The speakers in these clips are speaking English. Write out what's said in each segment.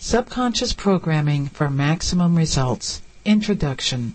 Subconscious Programming for Maximum Results. Introduction.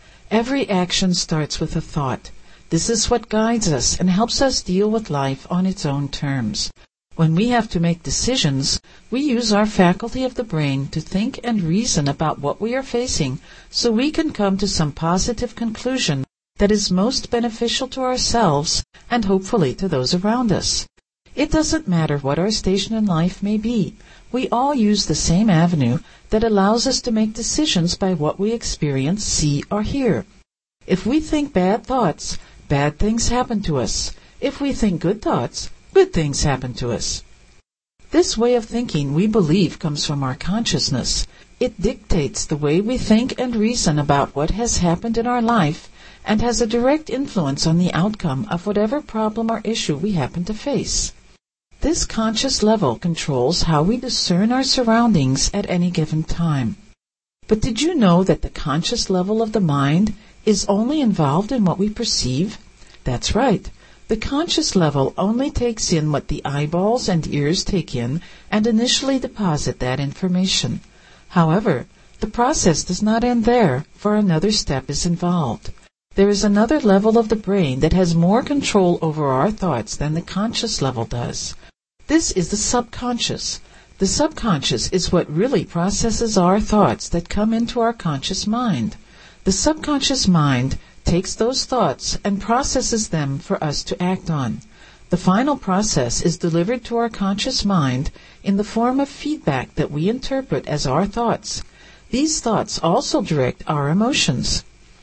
Every action starts with a thought. This is what guides us and helps us deal with life on its own terms. When we have to make decisions, we use our faculty of the brain to think and reason about what we are facing so we can come to some positive conclusion that is most beneficial to ourselves and hopefully to those around us. It doesn't matter what our station in life may be. We all use the same avenue that allows us to make decisions by what we experience, see, or hear. If we think bad thoughts, bad things happen to us. If we think good thoughts, good things happen to us. This way of thinking, we believe, comes from our consciousness. It dictates the way we think and reason about what has happened in our life and has a direct influence on the outcome of whatever problem or issue we happen to face. This conscious level controls how we discern our surroundings at any given time. But did you know that the conscious level of the mind is only involved in what we perceive? That's right. The conscious level only takes in what the eyeballs and ears take in and initially deposit that information. However, the process does not end there, for another step is involved. There is another level of the brain that has more control over our thoughts than the conscious level does. This is the subconscious. The subconscious is what really processes our thoughts that come into our conscious mind. The subconscious mind takes those thoughts and processes them for us to act on. The final process is delivered to our conscious mind in the form of feedback that we interpret as our thoughts. These thoughts also direct our emotions.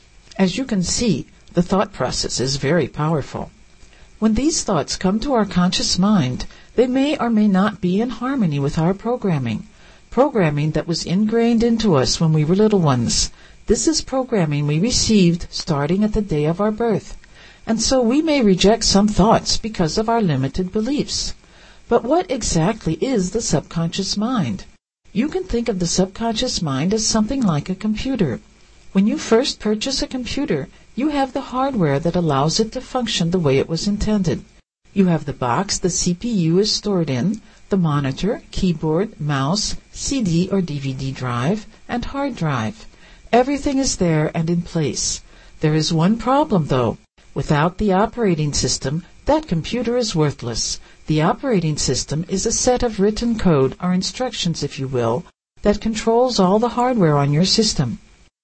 As you can see, the thought process is very powerful. When these thoughts come to our conscious mind, they may or may not be in harmony with our programming that was ingrained into us when we were little ones. This is programming we received starting at the day of our birth, and so we may reject some thoughts because of our limited beliefs. But what exactly is the subconscious mind? You can think of the subconscious mind as something like a computer. When you first purchase a computer, you have the hardware that allows it to function the way it was intended. You have the box the CPU is stored in, the monitor, keyboard, mouse, CD or DVD drive, and hard drive. Everything is there and in place. There is one problem, though. Without the operating system, that computer is worthless. The operating system is a set of written code, or instructions if you will, that controls all the hardware on your system.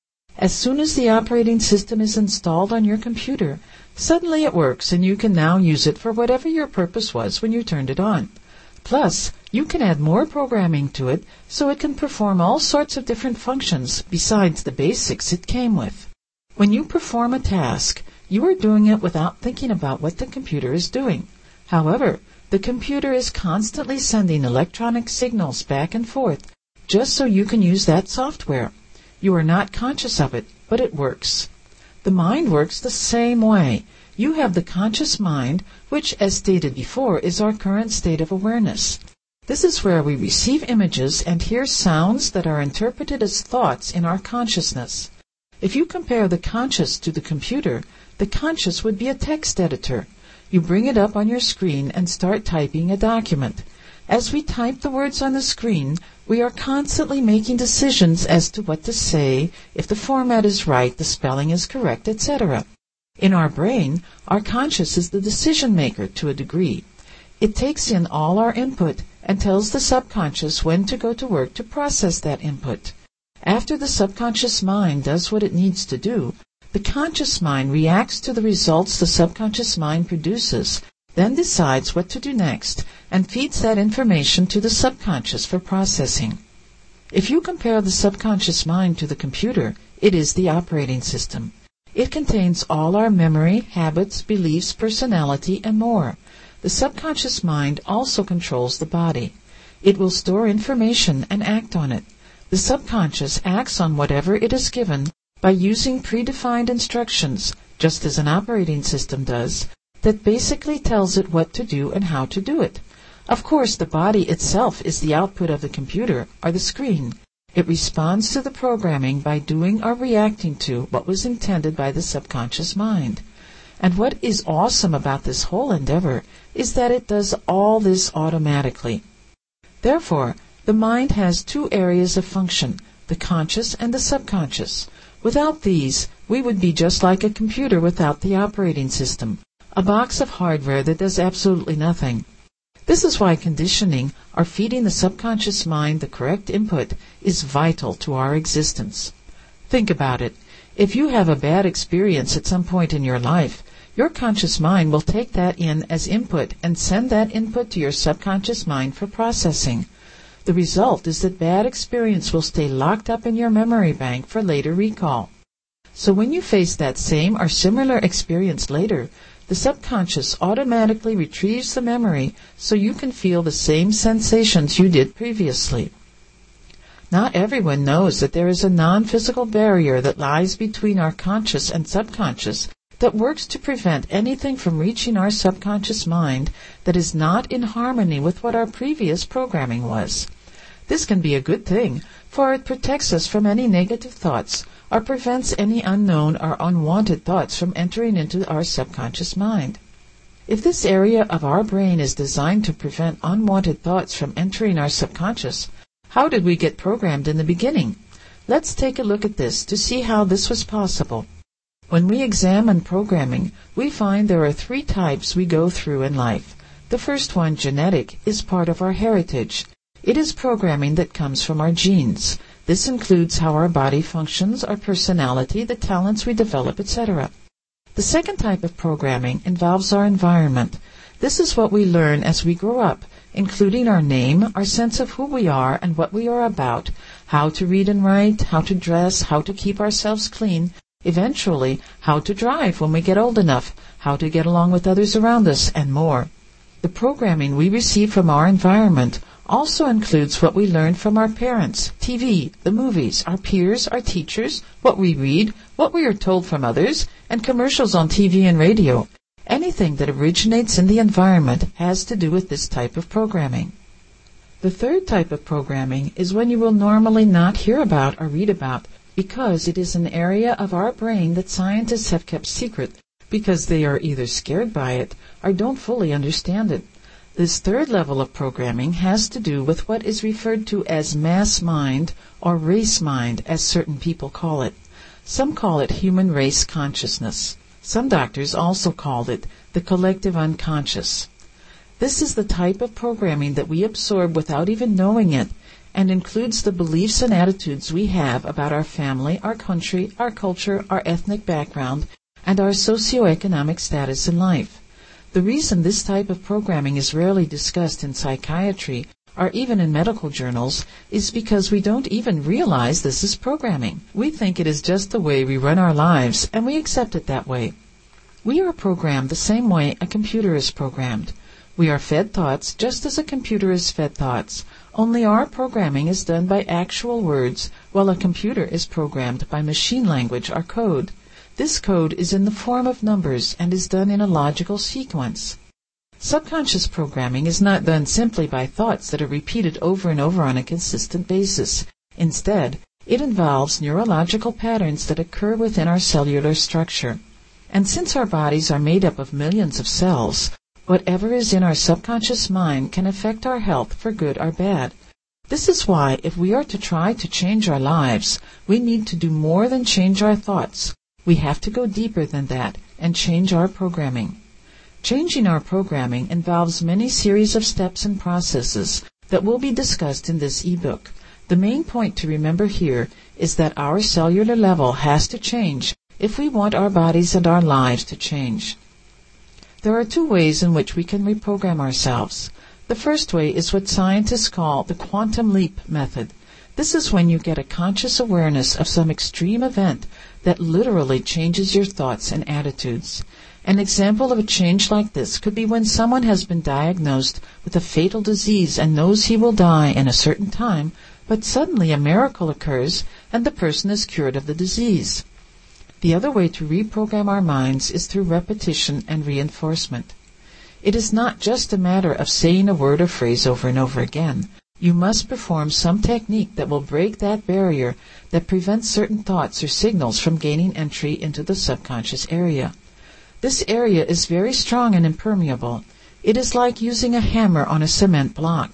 As soon as the operating system is installed on your computer, suddenly it works and you can now use it for whatever your purpose was when you turned it on. Plus, you can add more programming to it so it can perform all sorts of different functions besides the basics it came with. When you perform a task, you are doing it without thinking about what the computer is doing. However, the computer is constantly sending electronic signals back and forth just so you can use that software. You are not conscious of it, but it works. The mind works the same way. You have the conscious mind, which, as stated before, is our current state of awareness. This is where we receive images and hear sounds that are interpreted as thoughts in our consciousness. If you compare the conscious to the computer, the conscious would be a text editor. You bring it up on your screen and start typing a document. As we type the words on the screen, we are constantly making decisions as to what to say, if the format is right, the spelling is correct, etc. In our brain, our conscious is the decision maker to a degree. It takes in all our input and tells the subconscious when to go to work to process that input. After the subconscious mind does what it needs to do, the conscious mind reacts to the results the subconscious mind produces, then decides what to do next, and feeds that information to the subconscious for processing. If you compare the subconscious mind to the computer, it is the operating system. It contains all our memory, habits, beliefs, personality, and more. The subconscious mind also controls the body. It will store information and act on it. The subconscious acts on whatever it is given by using predefined instructions, just as an operating system does, that basically tells it what to do and how to do it. Of course, the body itself is the output of the computer, or the screen. It responds to the programming by doing or reacting to what was intended by the subconscious mind. And what is awesome about this whole endeavor is that it does all this automatically. Therefore, The mind has two areas of function, the conscious and the subconscious. Without these, we would be just like a computer without the operating system, a box of hardware that does absolutely nothing. This is why conditioning, or feeding the subconscious mind the correct input, is vital to our existence. Think about it. If you have a bad experience at some point in your life, your conscious mind will take that in as input and send that input to your subconscious mind for processing. The result is that bad experience will stay locked up in your memory bank for later recall. So when you face that same or similar experience later, the subconscious automatically retrieves the memory so you can feel the same sensations you did previously. Not everyone knows that there is a non-physical barrier that lies between our conscious and subconscious that works to prevent anything from reaching our subconscious mind that is not in harmony with what our previous programming was. This can be a good thing, for it protects us from any negative thoughts or prevents any unknown or unwanted thoughts from entering into our subconscious mind. If this area of our brain is designed to prevent unwanted thoughts from entering our subconscious, how did we get programmed in the beginning? Let's take a look at this to see how this was possible. When we examine programming, we find there are three types we go through in life. The first one, genetic, is part of our heritage. It is programming that comes from our genes. This includes how our body functions, our personality, the talents we develop, etc. The second type of programming involves our environment. This is what we learn as we grow up, including our name, our sense of who we are and what we are about, how to read and write, how to dress, how to keep ourselves clean, eventually how to drive when we get old enough, how to get along with others around us, and more. The programming we receive from our environment also includes what we learn from our parents, TV, the movies, our peers, our teachers, what we read, what we are told from others, and commercials on TV and radio. Anything that originates in the environment has to do with this type of programming. The third type of programming is one you will normally not hear about or read about because it is an area of our brain that scientists have kept secret because they are either scared by it or don't fully understand it. This third level of programming has to do with what is referred to as mass mind or race mind, as certain people call it. Some call it human race consciousness. Some doctors also called it the collective unconscious. This is the type of programming that we absorb without even knowing it, and includes the beliefs and attitudes we have about our family, our country, our culture, our ethnic background, and our socioeconomic status in life. The reason this type of programming is rarely discussed in psychiatry or even in medical journals is because we don't even realize this is programming. We think it is just the way we run our lives, and we accept it that way. We are programmed the same way a computer is programmed. We are fed thoughts just as a computer is fed thoughts, only our programming is done by actual words, while a computer is programmed by machine language or code. This code is in the form of numbers and is done in a logical sequence. Subconscious programming is not done simply by thoughts that are repeated over and over on a consistent basis. Instead, it involves neurological patterns that occur within our cellular structure. And since our bodies are made up of millions of cells, whatever is in our subconscious mind can affect our health for good or bad. This is why, if we are to try to change our lives, we need to do more than change our thoughts. We have to go deeper than that and change our programming. Changing our programming involves many series of steps and processes that will be discussed in this ebook. The main point to remember here is that our cellular level has to change if we want our bodies and our lives to change. There are two ways in which we can reprogram ourselves. The first way is what scientists call the quantum leap method. This is when you get a conscious awareness of some extreme event that literally changes your thoughts and attitudes. An example of a change like this could be when someone has been diagnosed with a fatal disease and knows he will die in a certain time, but suddenly a miracle occurs and the person is cured of the disease. The other way to reprogram our minds is through repetition and reinforcement. It is not just a matter of saying a word or phrase over and over again. You must perform some technique that will break that barrier that prevents certain thoughts or signals from gaining entry into the subconscious area. This area is very strong and impermeable. It is like using a hammer on a cement block.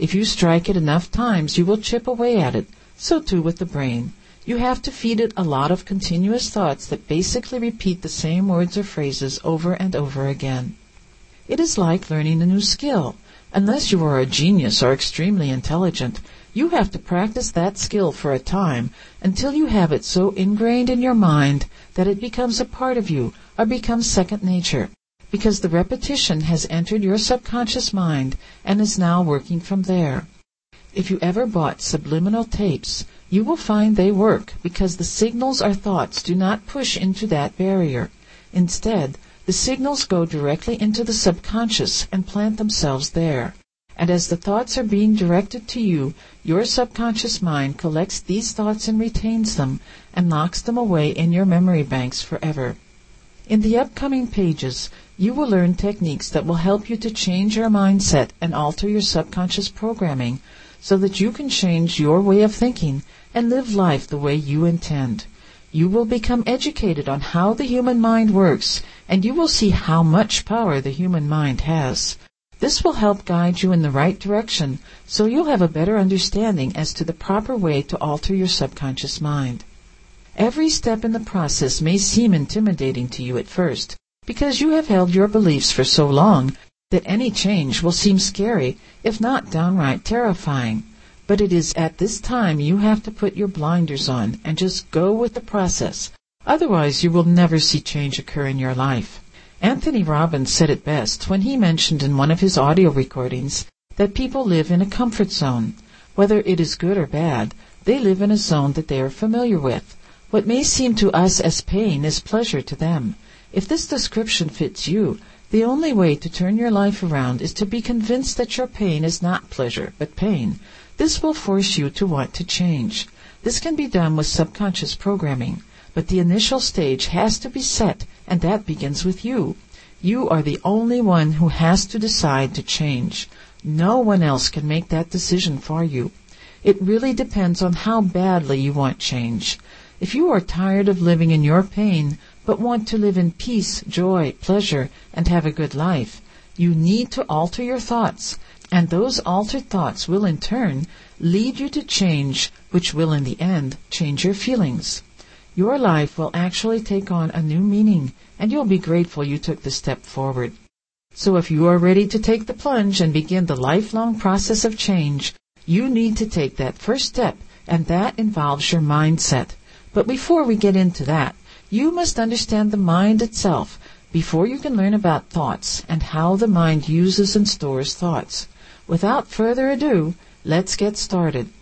If you strike it enough times, you will chip away at it. So too with the brain. You have to feed it a lot of continuous thoughts that basically repeat the same words or phrases over and over again. It is like learning a new skill. Unless you are a genius or extremely intelligent, you have to practice that skill for a time until you have it so ingrained in your mind that it becomes a part of you or becomes second nature, because the repetition has entered your subconscious mind and is now working from there. If you ever bought subliminal tapes, you will find they work because the signals or thoughts do not push into that barrier. Instead, the signals go directly into the subconscious and plant themselves there. And as the thoughts are being directed to you, your subconscious mind collects these thoughts and retains them and locks them away in your memory banks forever. In the upcoming pages, you will learn techniques that will help you to change your mindset and alter your subconscious programming so that you can change your way of thinking and live life the way you intend. You will become educated on how the human mind works, and you will see how much power the human mind has. This will help guide you in the right direction, so you'll have a better understanding as to the proper way to alter your subconscious mind. Every step in the process may seem intimidating to you at first, because you have held your beliefs for so long that any change will seem scary, if not downright terrifying. But it is at this time you have to put your blinders on and just go with the process. Otherwise, you will never see change occur in your life. Anthony Robbins said it best when he mentioned in one of his audio recordings that people live in a comfort zone. Whether it is good or bad, they live in a zone that they are familiar with. What may seem to us as pain is pleasure to them. If this description fits you, the only way to turn your life around is to be convinced that your pain is not pleasure, but pain. This will force you to want to change. This can be done with subconscious programming, but the initial stage has to be set, and that begins with you. You are the only one who has to decide to change. No one else can make that decision for you. It really depends on how badly you want change. If you are tired of living in your pain, but want to live in peace, joy, pleasure, and have a good life, you need to alter your thoughts, and those altered thoughts will in turn lead you to change, which will in the end change your feelings. Your life will actually take on a new meaning, and you'll be grateful you took the step forward. So if you are ready to take the plunge and begin the lifelong process of change, you need to take that first step, and that involves your mindset. But before we get into that, you must understand the mind itself before you can learn about thoughts and how the mind uses and stores thoughts. Without further ado, let's get started.